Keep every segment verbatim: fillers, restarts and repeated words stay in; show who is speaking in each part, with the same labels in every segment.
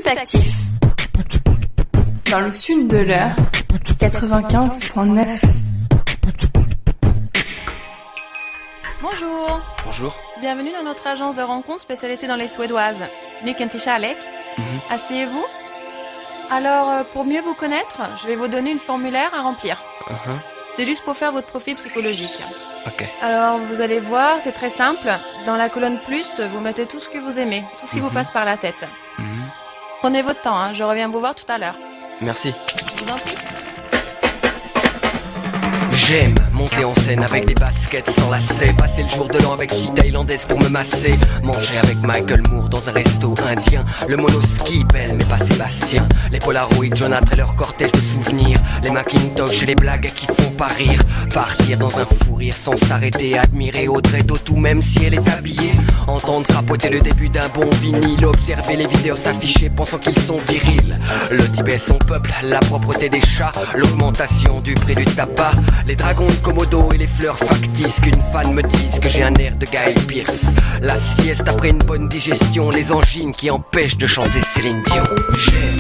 Speaker 1: Actif. Dans le sud de l'heure, quatre-vingt-quinze virgule neuf.
Speaker 2: Bonjour.
Speaker 3: Bonjour.
Speaker 2: Bienvenue dans notre agence de rencontres spécialisée dans les Suédoises. Mycket till kärlek. Mm-hmm. Asseyez-vous. Alors, pour mieux vous connaître, je vais vous donner une formulaire à remplir. Uh-huh. C'est juste pour faire votre profil psychologique.
Speaker 3: Ok.
Speaker 2: Alors, vous allez voir, c'est très simple. Dans la colonne plus, vous mettez tout ce que vous aimez, tout ce qui mm-hmm. vous passe par la tête. Mm-hmm. Prenez votre temps, hein, je reviens vous voir tout à l'heure.
Speaker 3: Merci.
Speaker 2: Je vous en prie.
Speaker 3: J'aime monter en scène avec des baskets sans lacets, passer le jour de l'an avec six thaïlandaises pour me masser, manger avec Michael Moore dans un resto indien, le monoski, belle mais pas Sébastien, les Polaroid, Jonathan et leur cortège de souvenirs, les Macintosh et les blagues qui font pas rire, partir dans un fou rire sans s'arrêter, admirer Audrey Tautou même si elle est habillée, entendre crapoter le début d'un bon vinyle, observer les vidéos s'afficher pensant qu'ils sont virils, le Tibet son peuple, la propreté des chats, l'augmentation du prix du tabac, les dragons de Komodo et les fleurs factices, qu'une fan me dise que j'ai un air de Guy Pearce. La sieste après une bonne digestion, les angines qui empêchent de chanter Céline Dion. J'aime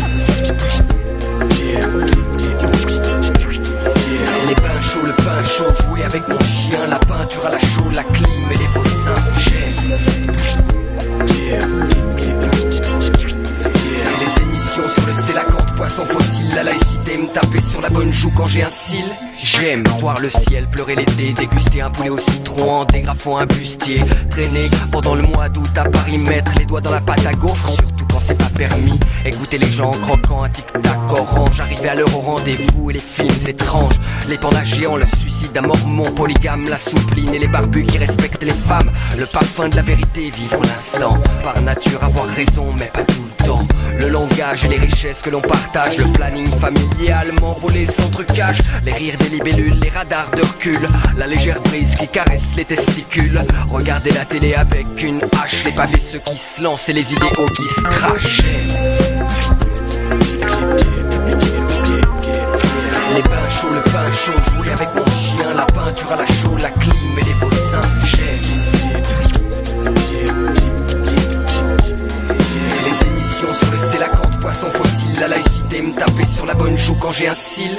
Speaker 3: les bains chauds, le pain chaud, jouer avec mon chien, la peinture à la chaux, la clim et les beaux seins. J'aime les émissions sur le sélacanthe, poisson fossile, la laïcité, me taper sur la bonne joue quand j'ai un cil. J'aime voir le ciel pleurer l'été, déguster un poulet au citron en dégrafant un bustier, traîner pendant le mois d'août à Paris, mettre les doigts dans la pâte à gaufre, surtout quand c'est pas permis, écouter les gens croquant un tic-tac orange, arriver à l'heure au rendez-vous et les films étranges, les pandas géants, le suicide d'un mormon polygame, la soupline et les barbus qui respectent les femmes, le parfum de la vérité, vivre l'instant, par nature avoir raison mais pas tout le temps, le langage et les richesses que l'on partage, le planning familial, m'envoler sans trucage, les rires des libellules, les radars de recul, la légère brise qui caresse les testicules, regarder la télé avec une hache, les pavés ceux qui se lancent et les idéaux qui se crachent. Les bains chauds, le pain chaud, jouer avec mon chien, la peinture à la chaux, la clim et les beaux seins. J'aime les émissions sur le sélacanthe, poisson fossile, la laïcité, me taper sur la bonne joue quand j'ai un cil.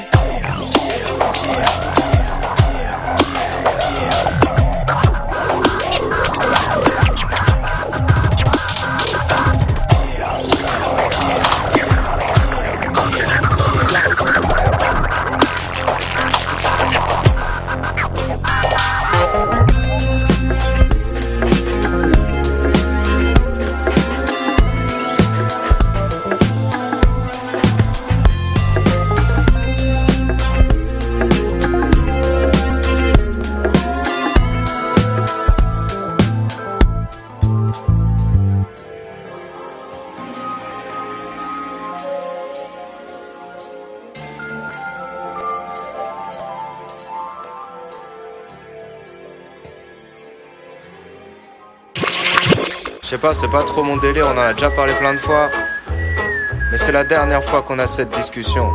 Speaker 4: Je sais pas, c'est pas trop mon délire, on en a déjà parlé plein de fois. Mais c'est la dernière fois qu'on a cette discussion.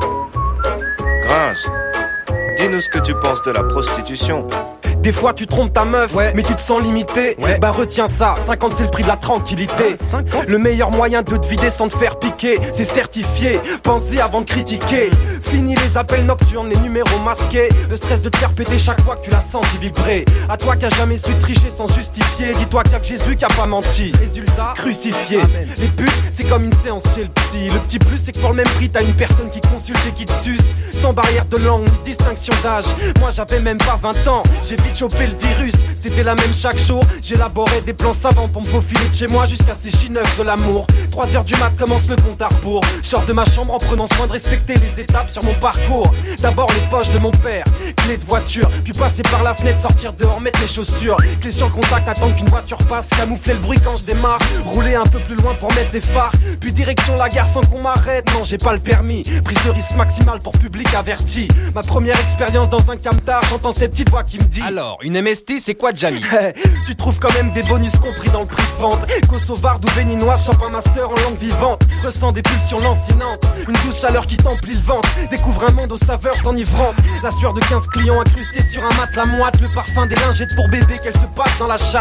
Speaker 4: Gringe, dis-nous ce que tu penses de la prostitution.
Speaker 5: Des fois tu trompes ta meuf, ouais. Mais tu te sens limité, ouais. Bah retiens ça, cinquante c'est le prix de la tranquillité. Ah, le meilleur moyen de te vider sans te faire piquer, c'est certifié, pense-y avant de critiquer. Fini les appels nocturnes, les numéros masqués, le stress de te faire péter chaque fois que tu la sens vibrer. À toi qui a jamais su tricher sans justifier, dis-toi qu'il y a que Jésus qui a pas menti. Résultat, crucifié. Amen. Les putes, c'est comme une séance chez le psy. Le petit plus c'est que pour le même prix t'as une personne qui consulte et qui te suce, sans barrière de langue ni distinction d'âge. Moi j'avais même pas vingt ans, j'ai vite chopé le virus, c'était la même chaque jour. J'élaborais des plans savants pour me faufiler de chez moi jusqu'à ces chineufs de l'amour. Trois heures du mat commence le compte à rebours. Je sors de ma chambre en prenant soin de respecter les étapes sur mon parcours. D'abord les poches de mon père, clé de voiture, puis passer par la fenêtre, sortir dehors, mettre les chaussures, clé sur le contact, attendre qu'une voiture passe, camoufler le bruit quand je démarre, rouler un peu plus loin pour mettre les phares, puis direction la gare sans qu'on m'arrête. Non, j'ai pas le permis, prise de risque maximale pour public averti. Ma première expérience dans un camtar, j'entends cette petite voix qui me dit: alors, une M S T, c'est quoi, Jamie? Tu trouves quand même des bonus compris dans le prix de vente. Kosovarde ou béninoise, chope un master en langue vivante. Ressens des pulsions lancinantes, une douce chaleur qui t'emplit le ventre. Découvre un monde aux saveurs enivrantes. La sueur de quinze clients incrustés sur un matelas moite, le parfum des lingettes pour bébé qu'elle se passe dans la chatte.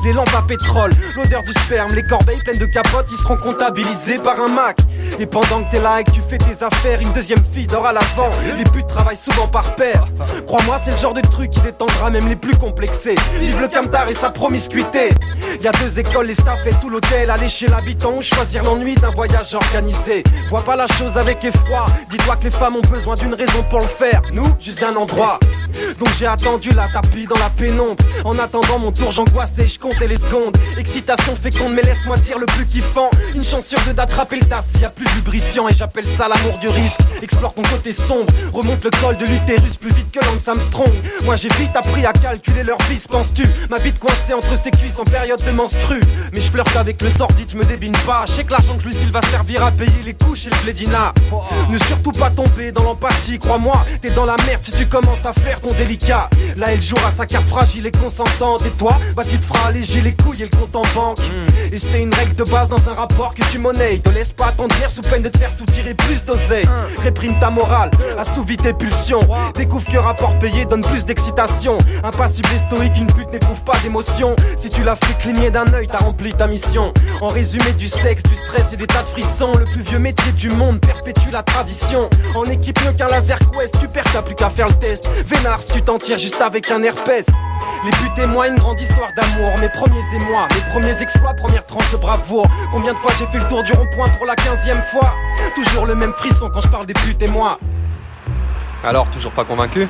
Speaker 5: les lampes à pétrole, l'odeur du sperme, les corbeilles pleines de capotes qui seront comptabilisées par un Mac. Et pendant que t'es là et que tu fais tes affaires, une deuxième fille dort à l'avant. Les putes travaillent souvent par paire. Crois-moi, c'est le genre de truc qui détendra même les plus complexés. Vive le camtar et sa promiscuité. Y'a deux écoles, les staffs et tout l'hôtel. Aller chez l'habitant ou choisir l'ennui d'un voyage organisé. Vois pas la chose avec effroi. Dis-toi que les femmes ont besoin d'une raison pour le faire. Nous, juste d'un endroit. Donc j'ai attendu la tapis dans la pénombre. En attendant mon tour, j'angoissais, je comptais les secondes. Excitation féconde, mais laisse-moi dire le plus kiffant. Une chance sur deux d'attraper le tas s'il y a plus lubrifiant. Et j'appelle ça l'amour du risque. Explore ton côté sombre, remonte le col de l'utérus plus vite que Lance Armstrong. Moi j'ai vite appris à calculer leur vice, penses-tu? Ma bite coincée entre ses cuisses en période de menstru. Mais je flirte avec le sordide, je me débine pas. Je sais que l'argent que je lui file va servir à payer les couches et le plédina. Ne surtout pas tomber dans l'empathie, crois-moi, t'es dans la merde si tu commences à faire ton délicat. Là elle jouera sa carte fragile et consentante. Et toi, bah tu te feras alléger les couilles et le compte en banque. Et c'est une règle de base dans un rapport que tu monnaies. Te laisse pas attendrir sous peine de te faire soutirer plus d'oseille. Réprime ta morale, assouvis tes pulsions. Découvre que rapport payé donne plus d'excitation. Impassible et stoïque, une pute n'éprouve pas d'émotion. Si tu l'as fait cligner d'un œil, t'as rempli ta mission. En résumé, du sexe, du stress et des tas de frissons. Le plus vieux métier du monde perpétue la tradition. En équipe mieux qu'un laser quest, tu perds, t'as plus qu'à faire le test. Vénard si tu t'en tires juste avec un herpès. Les buts et moi, une grande histoire d'amour. Mes premiers émois, mes premiers exploits, première tranche de bravoure. Combien de fois j'ai fait le tour du rond-point pour la quinzième fois? Toujours le même frisson quand je parle des putes et moi.
Speaker 6: Alors, toujours pas convaincu?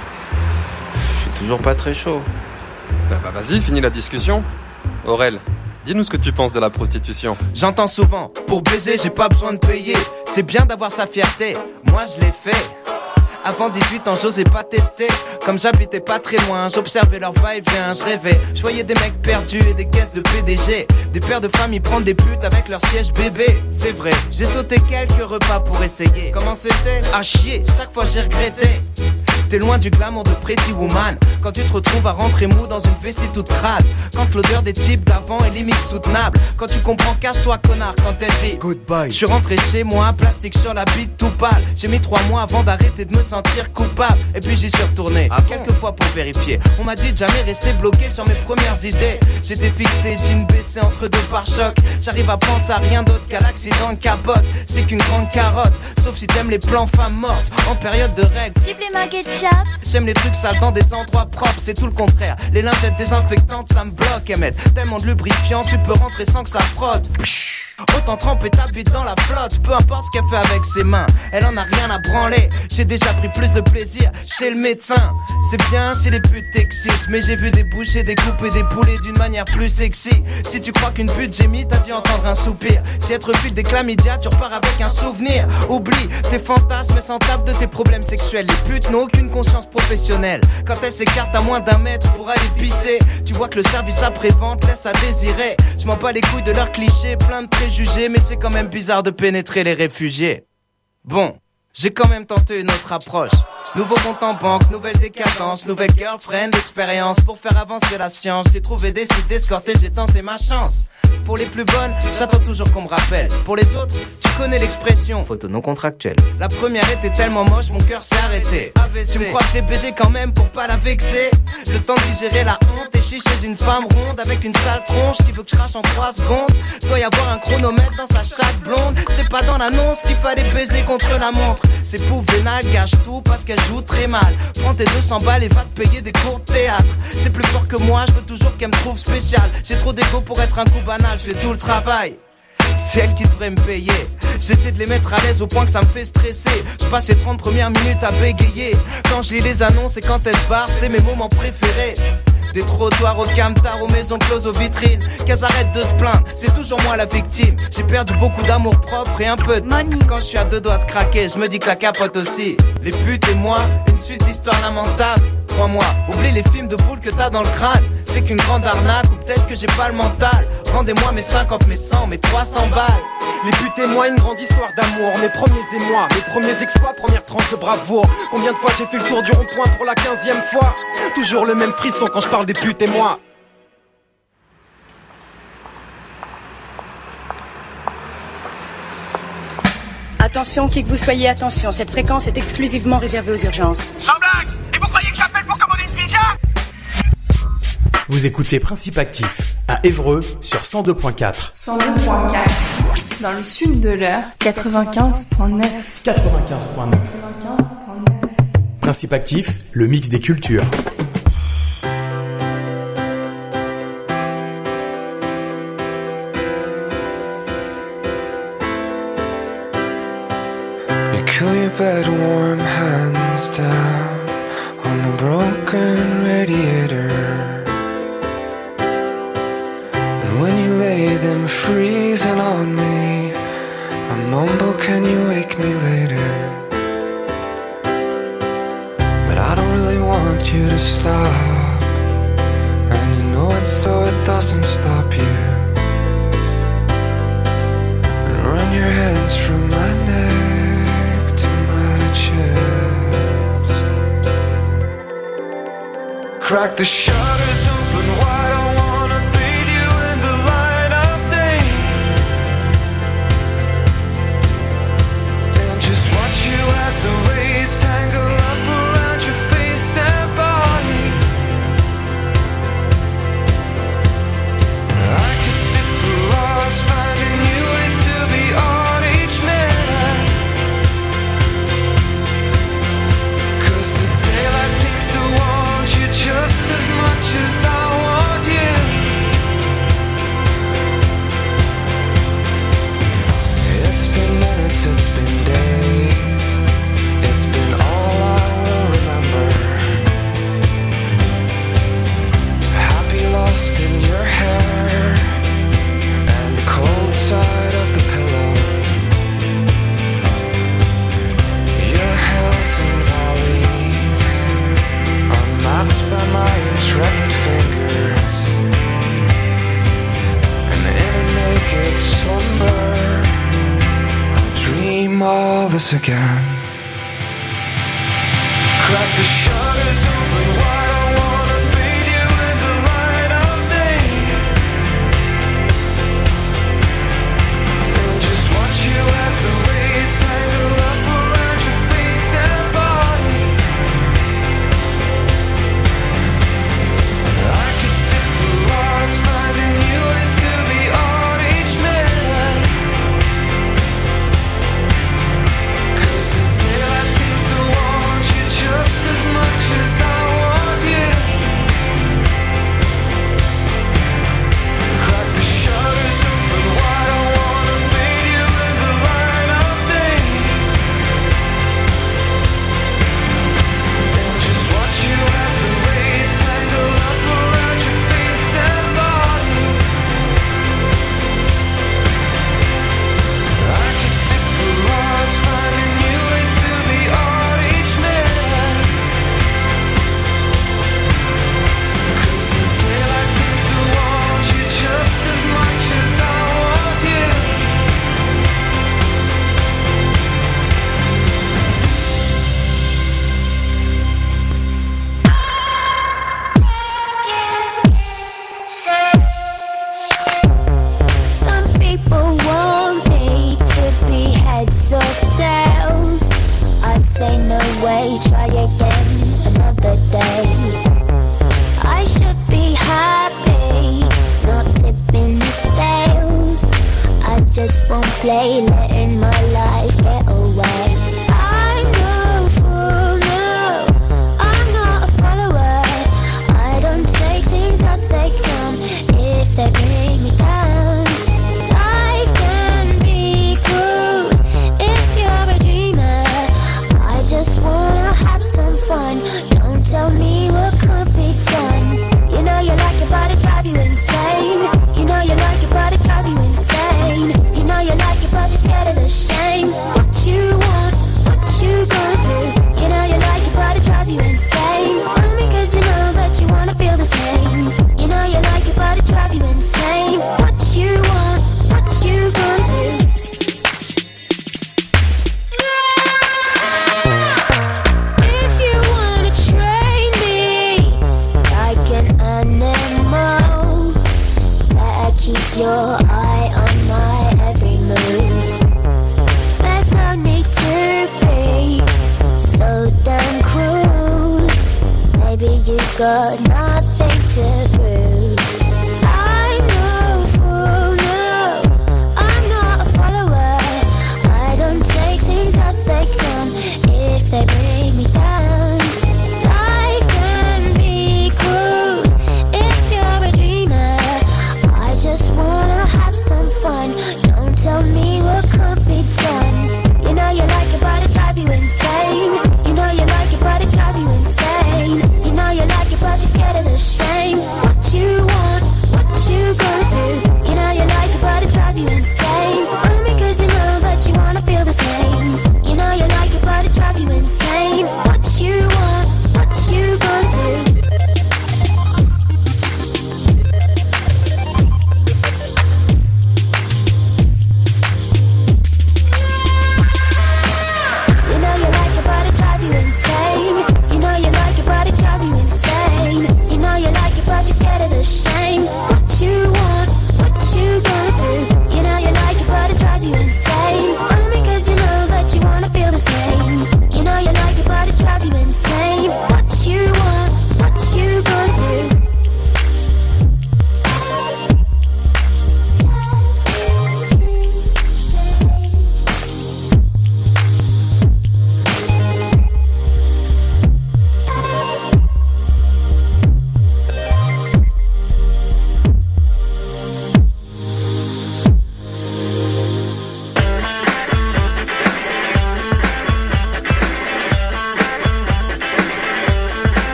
Speaker 4: Je suis toujours pas très chaud.
Speaker 6: Bah, bah vas-y, finis la discussion. Aurel, dis-nous ce que tu penses de la prostitution.
Speaker 3: J'entends souvent, pour baiser j'ai pas besoin de payer. C'est bien d'avoir sa fierté, moi je l'ai fait. Avant dix-huit ans, j'osais pas tester. Comme j'habitais pas très loin, j'observais leur va-et-vient, je rêvais. Je voyais des mecs perdus et des caisses de P D G. Des pères de famille prendre des putes avec leur siège bébé. C'est vrai, j'ai sauté quelques repas pour essayer. Comment c'était? À chier, chaque fois j'ai regretté. T'es loin du glamour de Pretty Woman. Quand tu te retrouves à rentrer mou dans une vessie toute crade. Quand l'odeur des types d'avant est limite soutenable. Quand tu comprends, casse-toi connard quand elle dit goodbye. Je suis rentré chez moi, plastique sur la bite tout pâle. J'ai mis trois mois avant d'arrêter de me sentir coupable. Et puis j'y suis retourné, ah quelques bon fois pour vérifier. On m'a dit de jamais rester bloqué sur mes premières idées. J'étais fixé, jean baissé entre deux pare-chocs. J'arrive à penser à rien d'autre qu'à l'accident de capote. C'est qu'une grande carotte, sauf si t'aimes les plans femmes mortes en période de règles. J'aime les trucs sales dans des endroits propres, c'est tout le contraire. Les lingettes désinfectantes, ça me bloque, Emmett. Tellement de lubrifiant, tu peux rentrer sans que ça frotte. Autant tremper ta bite dans la flotte. Peu importe ce qu'elle fait avec ses mains, elle en a rien à branler. J'ai déjà pris plus de plaisir chez le médecin. C'est bien si les putes t'excitent, mais j'ai vu des bouchées découper des poulets d'une manière plus sexy. Si tu crois qu'une pute gémit, t'as dû entendre un soupir. Si être fille des chlamydia, tu repars avec un souvenir. Oublie tes fantasmes et s'en tape de tes problèmes sexuels. Les putes n'ont aucune conscience professionnelle. Quand elles s'écartent à moins d'un mètre pour aller pisser, tu vois que le service après-vente laisse à désirer. Je m'en bats les couilles de leurs clichés, plein de préjugés, mais c'est quand même bizarre de pénétrer les réfugiés. Bon, j'ai quand même tenté une autre approche. Nouveau compte en banque, nouvelle décadence, nouvelle girlfriend, expérience. Pour faire avancer la science, j'ai trouvé des sites d'escorter, j'ai tenté ma chance. Pour les plus bonnes, j'attends toujours qu'on me rappelle. Pour les autres, tu connais l'expression
Speaker 7: photo non contractuelle.
Speaker 3: La première était tellement moche, mon cœur s'est arrêté. A V C. Tu me crois que j'ai baisé quand même pour pas la vexer? Le temps de digérer la honte, et je suis chez une femme ronde avec une sale tronche qui veut que je crache en trois secondes. Doit y avoir un chronomètre dans sa chatte blonde. C'est pas dans l'annonce qu'il fallait baiser contre la montre. C'est pour vénal, gâche tout parce qu'elle joue très mal. Prends tes deux cents balles et va te payer des cours de théâtre. C'est plus fort que moi, je veux toujours qu'elle me trouve spécial. J'ai trop d'égo pour être un coup banal, je fais tout le travail. C'est elle qui devrait me payer. J'essaie de les mettre à l'aise au point que ça me fait stresser. Je passe les trente premières minutes à bégayer. Quand je lis les annonces et quand elles se barrent, c'est mes moments préférés. Des trottoirs au camtar, aux maisons closes, aux vitrines. Qu'elles arrêtent de se plaindre, c'est toujours moi la victime. J'ai perdu beaucoup d'amour propre et un peu de money. Quand je suis à deux doigts de craquer, je me dis que la capote aussi. Les putes et moi, une suite d'histoires lamentables. Crois-moi, oublie les films de boules que t'as dans le crâne. C'est qu'une grande arnaque ou peut-être que j'ai pas le mental. Rendez-moi mes cinquante, mes cent, mes trois cents balles.
Speaker 5: Les putes et moi, une grande histoire d'amour. Mes premiers émois, mes premiers exploits, première tranche de bravoure. Combien de fois j'ai fait le tour du rond-point pour la quinzième fois? Toujours le même frisson quand je parle des putes et moi.
Speaker 8: Attention, qui que vous soyez, attention, cette fréquence est exclusivement réservée aux urgences.
Speaker 9: Sans blague! Et vous croyez que j'appelle pour commander une pizza?
Speaker 10: Vous écoutez Principe Actif à
Speaker 7: Évreux sur cent deux point quatre.
Speaker 1: cent deux point quatre. Dans le sud de l'heure, quatre-vingt-quinze point neuf.
Speaker 7: quatre-vingt-quinze point neuf.
Speaker 1: quatre-vingt-quinze point neuf.
Speaker 7: Principe actif, le mix des cultures.
Speaker 9: Cool your bed warm hands down on the broken radiator. And when you lay them freezing on me, I mumble, can you wake me later? But I don't really want you to stop, and you know it so it doesn't stop you. And run your hands from my neck chest. Crack the shutters open wide, I wanna bathe you in the light of day, and just watch you as the waves tangle up around your face and body. I could sit for hours finding new ways to be on each minute, just as much as I want you. It's been minutes, it's been days, it's been all I will remember. Happy lost in your hair and the cold side of the pillow. Your hills and valleys mapped by my intrepid fingers, and in a naked slumber I'll dream all this again. Crack the shutters open wide, I wanna bathe you in the light of day, and just watch you as the waves tangle up around your face and body. Finding new ways to be on each minute, 'cause the daylight seems to want you just as much as I want you. Crack the shutters open wide, I wanna bathe you in the light of day, and just watch you as the waves tangle up around your face and body. I could sit for hours finding new ways to be on each minute, 'cause the daylight seems to want you just as much as I want you.
Speaker 10: Some people want me to be heads or tails. I say no way, try again another day. I should be happy, not tipping the scales. I just won't play, letting my life get away. I'm no fool, no, I'm not a follower. I don't take things as they come if they bring me down. Life can be cruel if you're a dreamer. I just wanna have some fun. Don't tell me what can't be done. You know you like it, but it drives you insane. You know you like it, but it drives you insane. You know you like it, but you're scared of the shame. What you want, what you gonna do? You know you like it, but it drives you insane. Only because you know that you wanna feel the same. You know you like it, but it drives you insane. What you want, what you gonna do? If you wanna train me like an animal, better keep your eye on my every move. There's no need to be so damn cruel. Maybe you've got nothing to prove. I'm no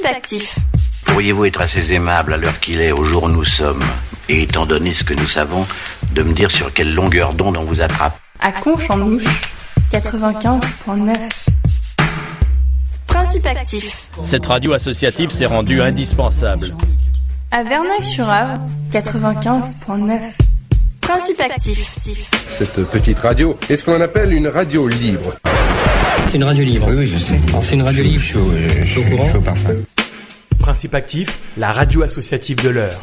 Speaker 2: Principe actif.
Speaker 11: Pourriez-vous être assez aimable à l'heure qu'il est, au jour où nous sommes, et étant donné ce que nous savons, de me dire sur quelle longueur d'onde on vous attrape?
Speaker 1: À Conche-en-Ouche, quatre-vingt-quinze virgule neuf.
Speaker 2: Principe actif.
Speaker 12: Cette radio associative s'est rendue indispensable.
Speaker 1: À Verneuil-sur-Avre, quatre-vingt-quinze virgule neuf.
Speaker 2: Principe actif.
Speaker 13: Cette petite radio est ce qu'on appelle une radio libre.
Speaker 14: C'est une radio libre.
Speaker 15: Oui, oui, je sais.
Speaker 14: C'est une radio libre.
Speaker 15: Chaud, chaud, chaud, chaud, chaud parfum.
Speaker 7: Principe actif, la radio associative de l'heure.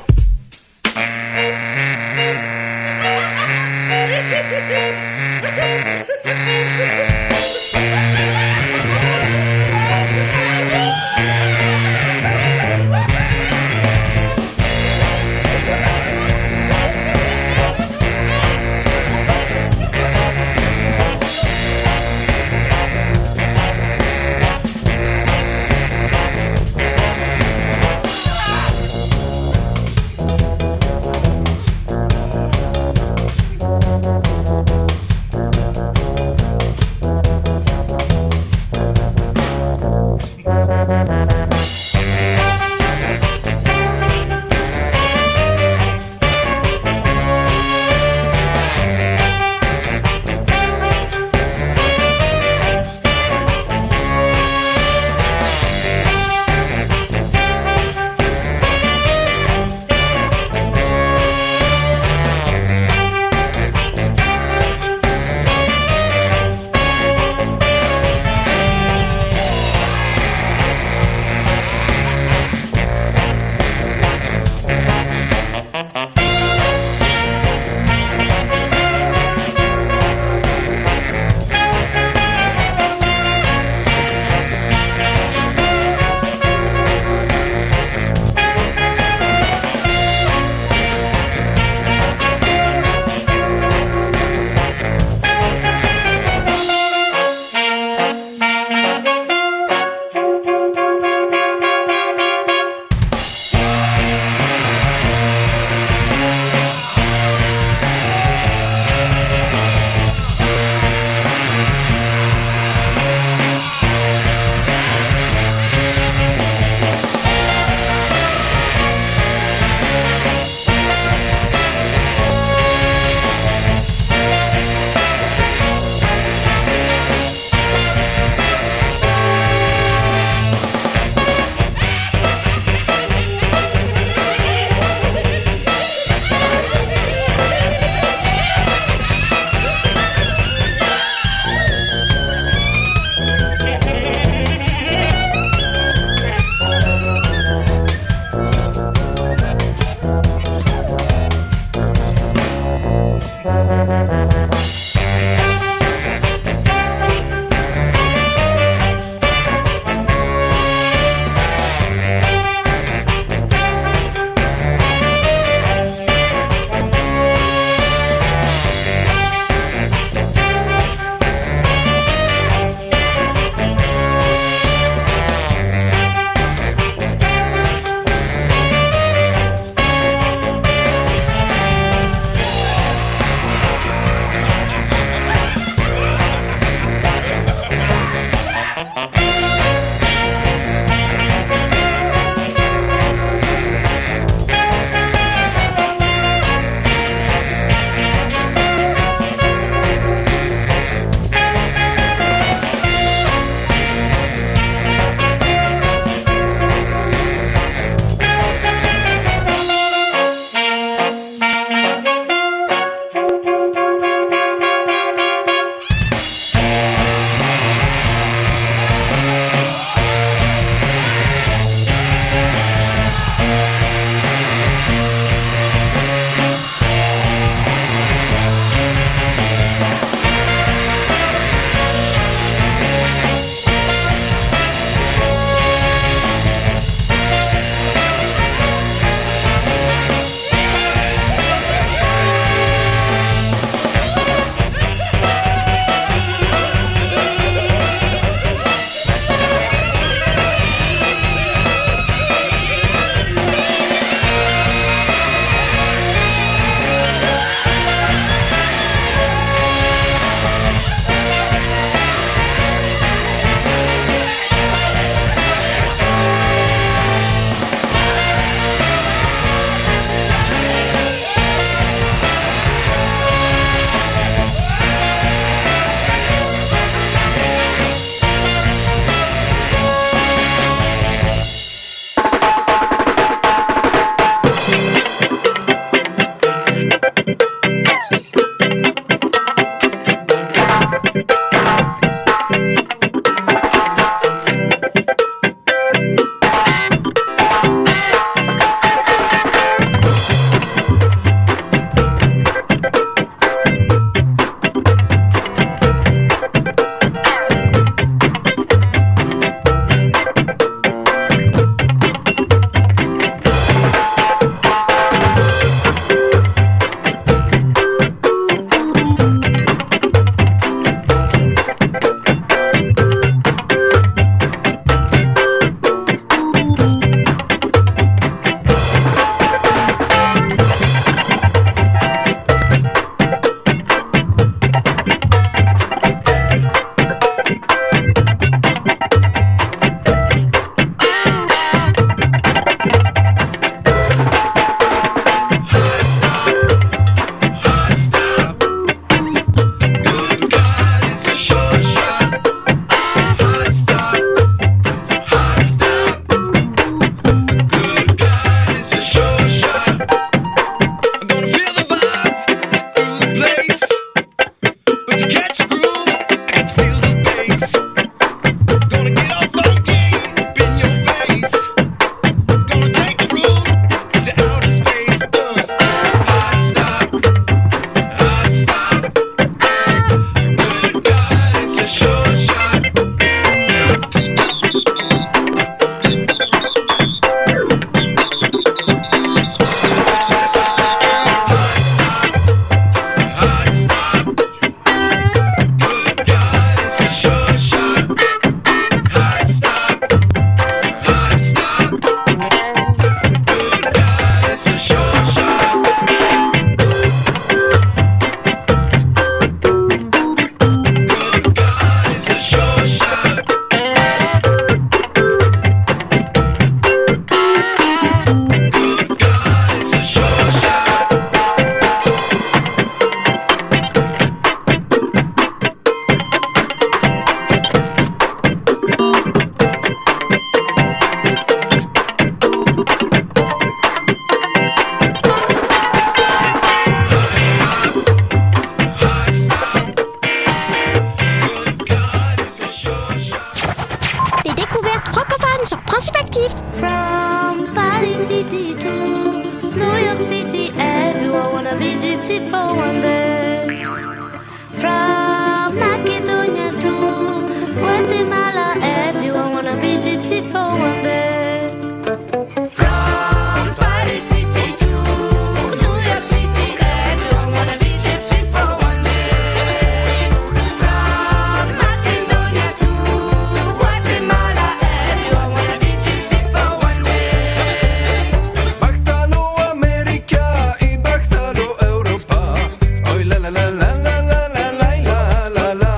Speaker 10: gypsy for one day. From Macedonia to Guatemala, everyone wanna be gypsy for one day. From Paris City to New York City, everyone wanna be gypsy for one day. From Macedonia to Guatemala, everyone wanna be gypsy for one day.
Speaker 15: Baktalo Amerika i baktalo Europa. Oj la la la la la la la la la la.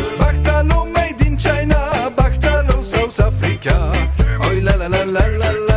Speaker 15: Baktalo made in China, baktalo South Africa. Oj la la la la la la.